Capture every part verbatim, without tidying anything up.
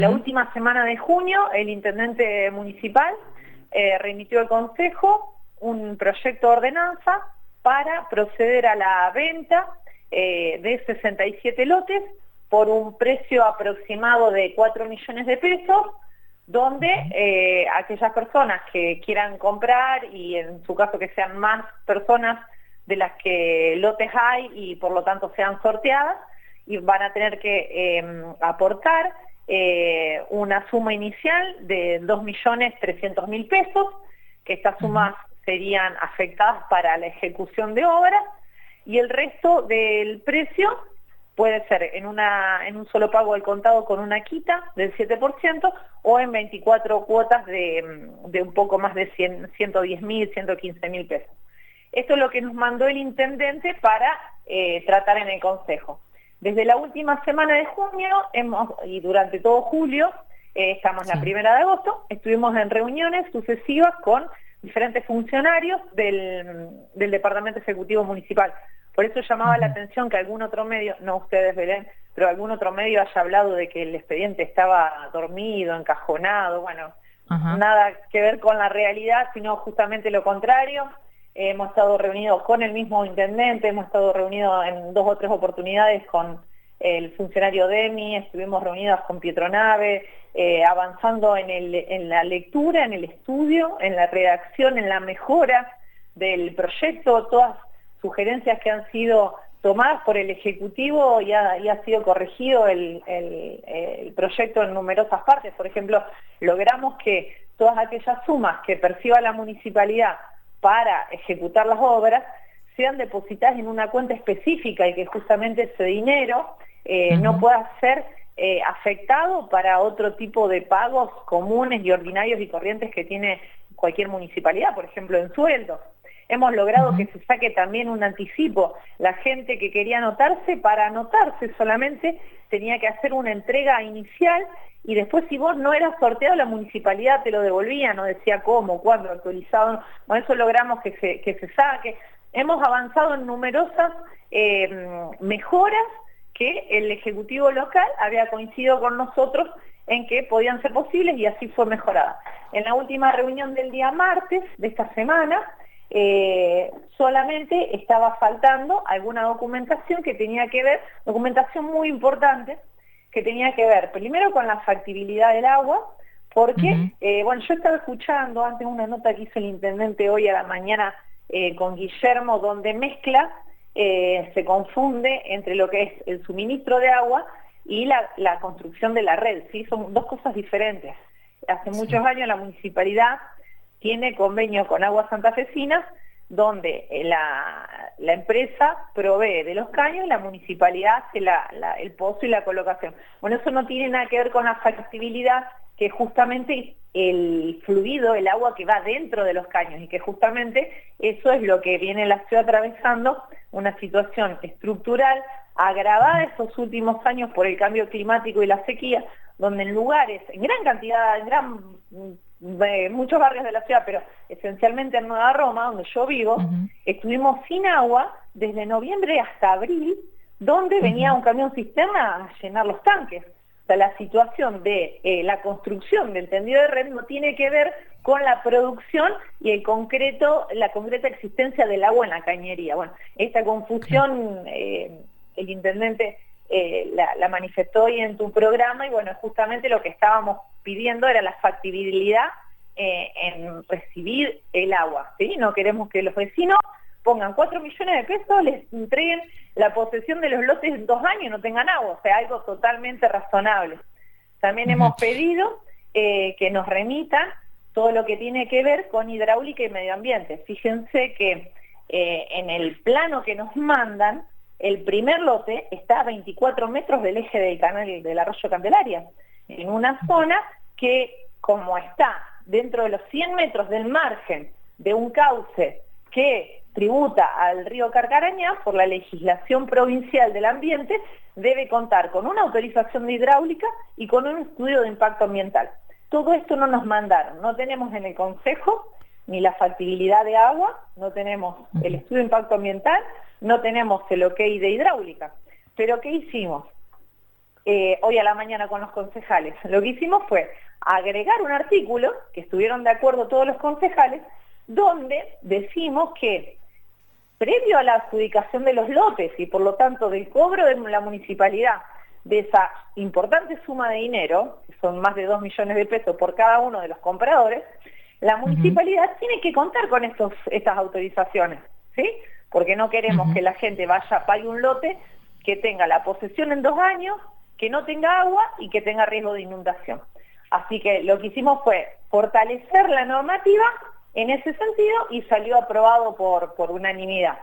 La última semana de junio, el intendente municipal eh, remitió al Consejo un proyecto de ordenanza para proceder a la venta eh, de sesenta y siete lotes por un precio aproximado de cuatro millones de pesos, donde eh, aquellas personas que quieran comprar, y en su caso que sean más personas de las que lotes hay y por lo tanto sean sorteadas, y van a tener que eh, aportar eh, una suma inicial de dos millones trescientos mil pesos, que estas sumas serían afectadas para la ejecución de obras, y el resto del precio puede ser en, una, en un solo pago al contado con una quita del siete por ciento o en veinticuatro cuotas de, de un poco más de ciento diez mil, ciento quince mil pesos. Esto es lo que nos mandó el intendente para eh, tratar en el Consejo. Desde la última semana de junio hemos, y durante todo julio, eh, estamos sí. la primera de agosto, estuvimos en reuniones sucesivas con diferentes funcionarios del, del Departamento Ejecutivo Municipal. Por eso llamaba uh-huh. la atención que algún otro medio, no ustedes Belén, pero algún otro medio haya hablado de que el expediente estaba dormido, encajonado, bueno, uh-huh. nada que ver con la realidad, sino justamente lo contrario. Eh, hemos estado reunidos con el mismo intendente, hemos estado reunidos en dos o tres oportunidades con el funcionario DEMI, estuvimos reunidos con Pietronave, eh, avanzando en, el, en la lectura, en el estudio, en la redacción, en la mejora del proyecto, todas sugerencias que han sido tomadas por el Ejecutivo y ha, y ha sido corregido el, el, el proyecto en numerosas partes. Por ejemplo, logramos que todas aquellas sumas que perciba la municipalidad para ejecutar las obras sean depositadas en una cuenta específica y que justamente ese dinero eh, uh-huh. no pueda ser eh, afectado para otro tipo de pagos comunes y ordinarios y corrientes que tiene cualquier municipalidad, por ejemplo en sueldos. Hemos logrado uh-huh. que se saque también un anticipo. La gente que quería anotarse, para anotarse solamente tenía que hacer una entrega inicial y después si vos no eras sorteado, la municipalidad te lo devolvía, no decía cómo, cuándo, actualizado. Con eso logramos que se, que se saque. Hemos avanzado en numerosas eh, mejoras que el Ejecutivo local había coincidido con nosotros en que podían ser posibles y así fue mejorada. En la última reunión del día martes de esta semana, eh, solamente estaba faltando alguna documentación que tenía que ver, documentación muy importante, que tenía que ver primero con la factibilidad del agua, porque, uh-huh. eh, bueno, yo estaba escuchando antes una nota que hizo el intendente hoy a la mañana eh, con Guillermo, donde mezcla, eh, se confunde entre lo que es el suministro de agua y la, la construcción de la red, ¿sí? Son dos cosas diferentes. Hace sí. muchos años la municipalidad tiene convenio con Aguas Santafesinas, donde la, la empresa provee de los caños y la municipalidad hace la, la, el pozo y la colocación. Bueno, eso no tiene nada que ver con la factibilidad, que justamente el fluido, el agua que va dentro de los caños, y que justamente eso es lo que viene la ciudad atravesando, una situación estructural agravada estos últimos años por el cambio climático y la sequía, donde en lugares, en gran cantidad, en gran... de muchos barrios de la ciudad, pero esencialmente en Nueva Roma, donde yo vivo, uh-huh. estuvimos sin agua desde noviembre hasta abril, donde uh-huh. venía un camión cisterna a llenar los tanques. O sea, la situación de eh, la construcción del tendido de red no tiene que ver con la producción y el concreto, la concreta existencia del agua en la cañería. Bueno, esta confusión eh, el intendente eh, la, la manifestó hoy en tu programa, y bueno, justamente lo que estábamos pidiendo era la factibilidad eh, en recibir el agua, ¿sí? No queremos que los vecinos pongan cuatro millones de pesos, les entreguen la posesión de los lotes en dos años y no tengan agua, o sea, algo totalmente razonable. También uh-huh. hemos pedido eh, que nos remitan todo lo que tiene que ver con hidráulica y medio ambiente. Fíjense que eh, en el plano que nos mandan, el primer lote está a veinticuatro metros del eje del canal del arroyo Candelaria, en una zona que, como está dentro de los cien metros del margen de un cauce que tributa al río Carcarañá, por la legislación provincial del ambiente, debe contar con una autorización de hidráulica y con un estudio de impacto ambiental. Todo esto no nos mandaron, no tenemos en el Consejo ni la factibilidad de agua, no tenemos el estudio de impacto ambiental, no tenemos el ok de hidráulica. Pero ¿qué hicimos? eh, hoy a la mañana con los concejales. Lo que hicimos fue agregar un artículo, que estuvieron de acuerdo todos los concejales, donde decimos que previo a la adjudicación de los lotes y por lo tanto del cobro de la municipalidad de esa importante suma de dinero, que son más de dos millones de pesos por cada uno de los compradores, la municipalidad uh-huh. tiene que contar con estos, estas autorizaciones, ¿sí? Porque no queremos uh-huh. que la gente vaya, pague un lote que tenga la posesión en dos años, que no tenga agua y que tenga riesgo de inundación. Así que lo que hicimos fue fortalecer la normativa en ese sentido y salió aprobado por, por unanimidad.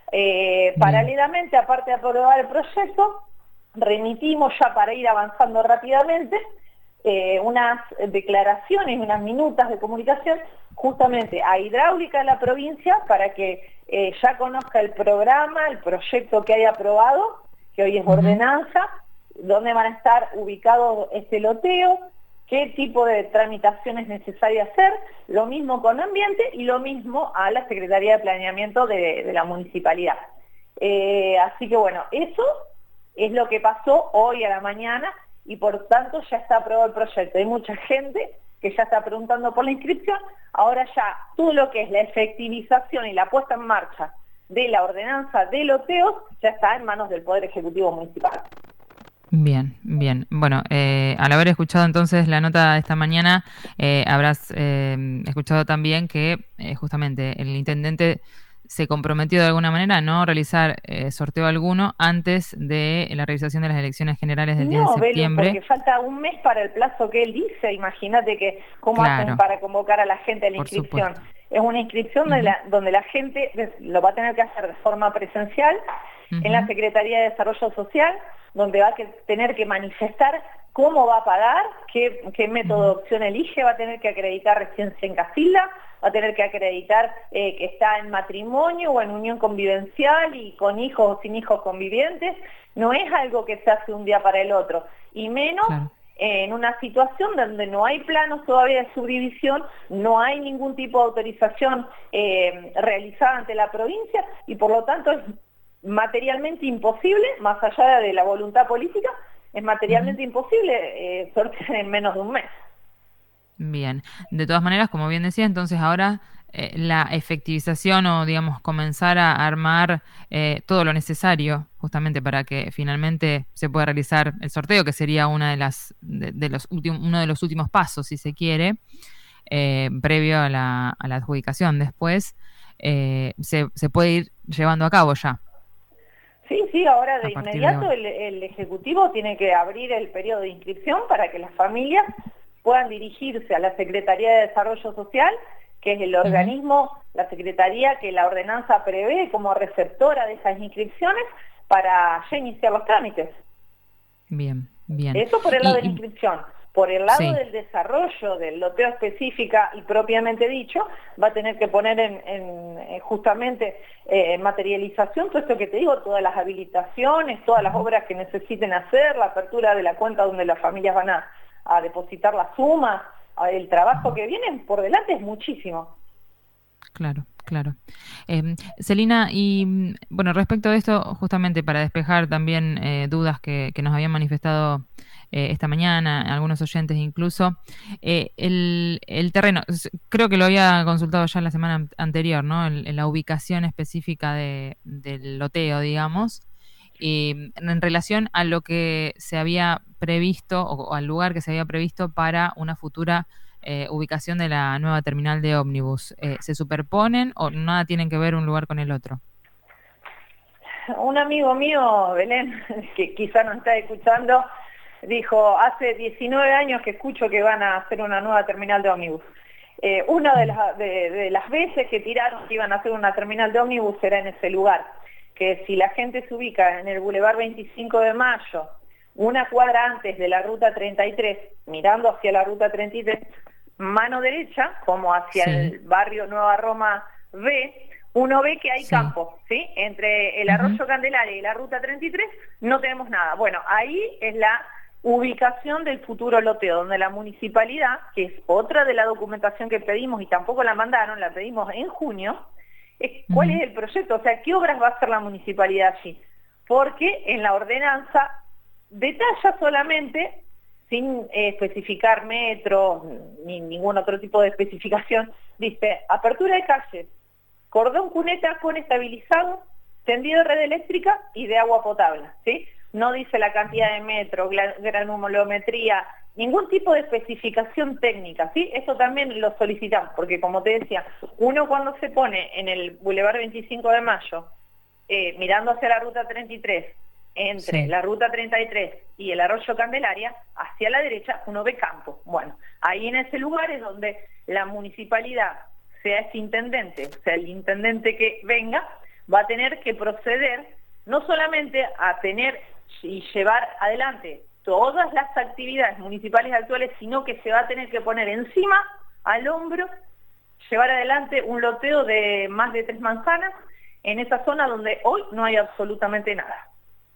Eh, paralelamente, aparte de aprobar el proyecto, remitimos ya para ir avanzando rápidamente eh, unas declaraciones, unas minutas de comunicación justamente a Hidráulica de la provincia para que eh, ya conozca el programa, el proyecto que hay aprobado, que hoy es uh-huh. ordenanza, dónde van a estar ubicados este loteo, qué tipo de tramitación es necesaria hacer, lo mismo con ambiente y lo mismo a la Secretaría de Planeamiento de, de la Municipalidad. Eh, así que bueno, eso es lo que pasó hoy a la mañana y por tanto ya está aprobado el proyecto. Hay mucha gente que ya está preguntando por la inscripción, ahora ya todo lo que es la efectivización y la puesta en marcha de la ordenanza de loteos ya está en manos del Poder Ejecutivo Municipal. Bien, bien. Bueno, eh, al haber escuchado entonces la nota de esta mañana, eh, habrás eh, escuchado también que eh, justamente el intendente se comprometió de alguna manera a no realizar eh, sorteo alguno antes de la realización de las elecciones generales del diez de septiembre. No, Belu, porque falta un mes para el plazo que él dice. Imagínate que cómo claro. hacen para convocar a la gente a la inscripción. Es una inscripción uh-huh. de la, donde la gente lo va a tener que hacer de forma presencial uh-huh. en la Secretaría de Desarrollo Social, donde va a tener que manifestar cómo va a pagar, qué, qué método de opción elige, va a tener que acreditar residencia en casilla, va a tener que acreditar eh, que está en matrimonio o en unión convivencial y con hijos o sin hijos convivientes. No es algo que se hace un día para el otro, y menos claro. eh, en una situación donde no hay planos todavía de subdivisión, no hay ningún tipo de autorización eh, realizada ante la provincia y por lo tanto es materialmente imposible, más allá de la voluntad política, es materialmente uh-huh. imposible eh, sortear en menos de un mes. Bien, de todas maneras, como bien decía, entonces ahora eh, la efectivización o, digamos, comenzar a armar eh, todo lo necesario justamente para que finalmente se pueda realizar el sorteo, que sería una de las de, de los últimos, uno de los últimos pasos, si se quiere, eh, previo a la, a la adjudicación. Después eh, se, se puede ir llevando a cabo ya. Sí, sí, ahora de inmediato de el, el Ejecutivo tiene que abrir el periodo de inscripción para que las familias puedan dirigirse a la Secretaría de Desarrollo Social, que es el organismo, uh-huh. la Secretaría que la ordenanza prevé como receptora de esas inscripciones para ya iniciar los trámites. Bien, bien. Eso por el lado y, de la inscripción. Por el lado sí. del desarrollo del loteo específica y propiamente dicho, va a tener que poner en, en, en justamente eh, en materialización todo esto que te digo, todas las habilitaciones, todas las obras que necesiten hacer, la apertura de la cuenta donde las familias van a, a depositar la suma, el trabajo que viene por delante es muchísimo. Claro, claro. Eh, Celina, y bueno, respecto de esto, justamente para despejar también eh, dudas que, que nos habían manifestado eh, esta mañana, algunos oyentes incluso, eh, el, el terreno, creo que lo había consultado ya la semana anterior, ¿no? El, la ubicación específica de, del loteo, digamos, eh, en relación a lo que se había previsto, o, o al lugar que se había previsto para una futura Eh, ubicación de la nueva terminal de ómnibus. Eh, ¿Se superponen o nada tienen que ver un lugar con el otro? Un amigo mío, Belén, que quizá no está escuchando, dijo, hace diecinueve años que escucho que van a hacer una nueva terminal de ómnibus. Eh, una de las, de, de las veces que tiraron que iban a hacer una terminal de ómnibus era en ese lugar, que si la gente se ubica en el Boulevard veinticinco de mayo, una cuadra antes de la ruta treinta y tres, mirando hacia la ruta treinta y tres, mano derecha, como hacia sí. el barrio Nueva Roma B, uno ve que hay sí. campo, ¿sí? Entre el Arroyo uh-huh. Candelaria y la ruta treinta y tres no tenemos nada. Bueno, ahí es la ubicación del futuro loteo, donde la municipalidad, que es otra de la documentación que pedimos y tampoco la mandaron, la pedimos en junio, es cuál uh-huh. es el proyecto, o sea, qué obras va a hacer la municipalidad allí. Porque en la ordenanza detalla solamente, sin eh, especificar metros ni ningún otro tipo de especificación, dice apertura de calles, cordón cuneta con estabilizado, tendido de red eléctrica y de agua potable, ¿sí? No dice la cantidad de metros, granulometría, ningún tipo de especificación técnica, ¿sí? Eso también lo solicitamos, porque como te decía, uno cuando se pone en el Boulevard veinticinco de Mayo, eh, mirando hacia la ruta treinta y tres, entre Sí. la ruta treinta y tres y el Arroyo Candelaria, hacia la derecha uno ve campo. Bueno, ahí en ese lugar es donde la municipalidad, sea ese intendente, sea el intendente que venga, va a tener que proceder no solamente a tener y llevar adelante todas las actividades municipales actuales, sino que se va a tener que poner encima, al hombro, llevar adelante un loteo de más de tres manzanas en esa zona donde hoy no hay absolutamente nada.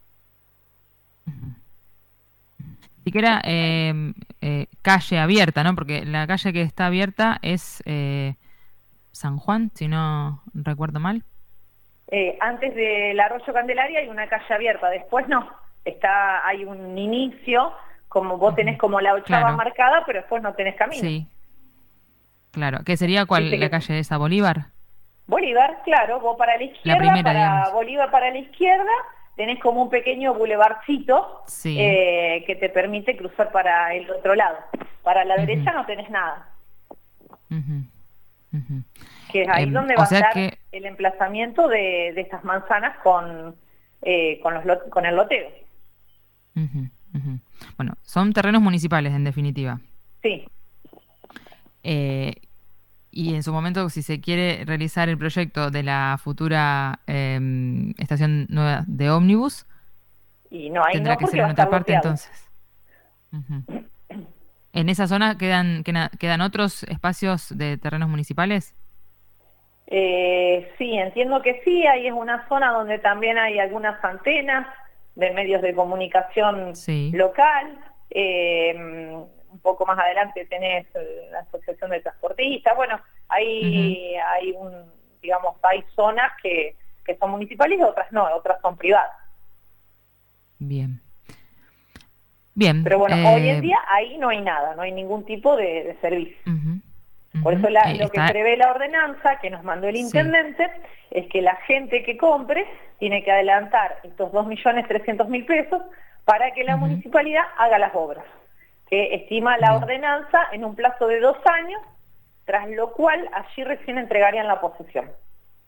Siquiera eh, eh, calle abierta, ¿no? Porque la calle que está abierta es eh, San Juan, si no recuerdo mal. Eh, antes del Arroyo Candelaria hay una calle abierta, después no. Está, hay un inicio, como vos tenés como la ochava Claro. marcada, pero después no tenés camino. Sí, claro. ¿Qué sería Viste cuál la que calle esa? ¿Bolívar? Bolívar, claro, vos para la La izquierda, primera, para digamos. Bolívar para la izquierda, tenés como un pequeño bulevarcito Sí. eh, que te permite cruzar para el otro lado. Para la Ujú. derecha no tenés nada, Ujú, ujú. que es ahí Em, donde o va a sea estar que, el emplazamiento de, de estas manzanas con, eh, con, los lot- con el loteo. ujú, ujú. Bueno, son terrenos municipales en definitiva. Sí. Eh, y en su momento, si se quiere realizar el proyecto de la futura em, estación nueva de ómnibus, Y no, ahí tendrá no, que ser porque va en a otra estar parte loteado. entonces. Ujú. ¿En esa zona quedan, quedan, quedan otros espacios de terrenos municipales? Eh, sí, entiendo que sí, ahí es una zona donde también hay algunas antenas de medios de comunicación Sí. local. Eh, un poco más adelante tenés eh, la Asociación de Transportistas. Bueno, Ujú. hay, hay un, digamos, hay zonas que, que son municipales y otras no, otras son privadas. Bien. Bien. Pero bueno, hoy en eh, día ahí no hay nada, no hay ningún tipo de, de servicio. ujú, Por ujú. eso la- Eh, lo que está, prevé la ordenanza que nos mandó el sí. intendente es que la gente que compre tiene que adelantar estos dos millones trescientos mil pesos para que la Ujú. municipalidad haga las obras, que estima la Bien. ordenanza en un plazo de dos años, tras lo cual allí recién entregarían la posesión.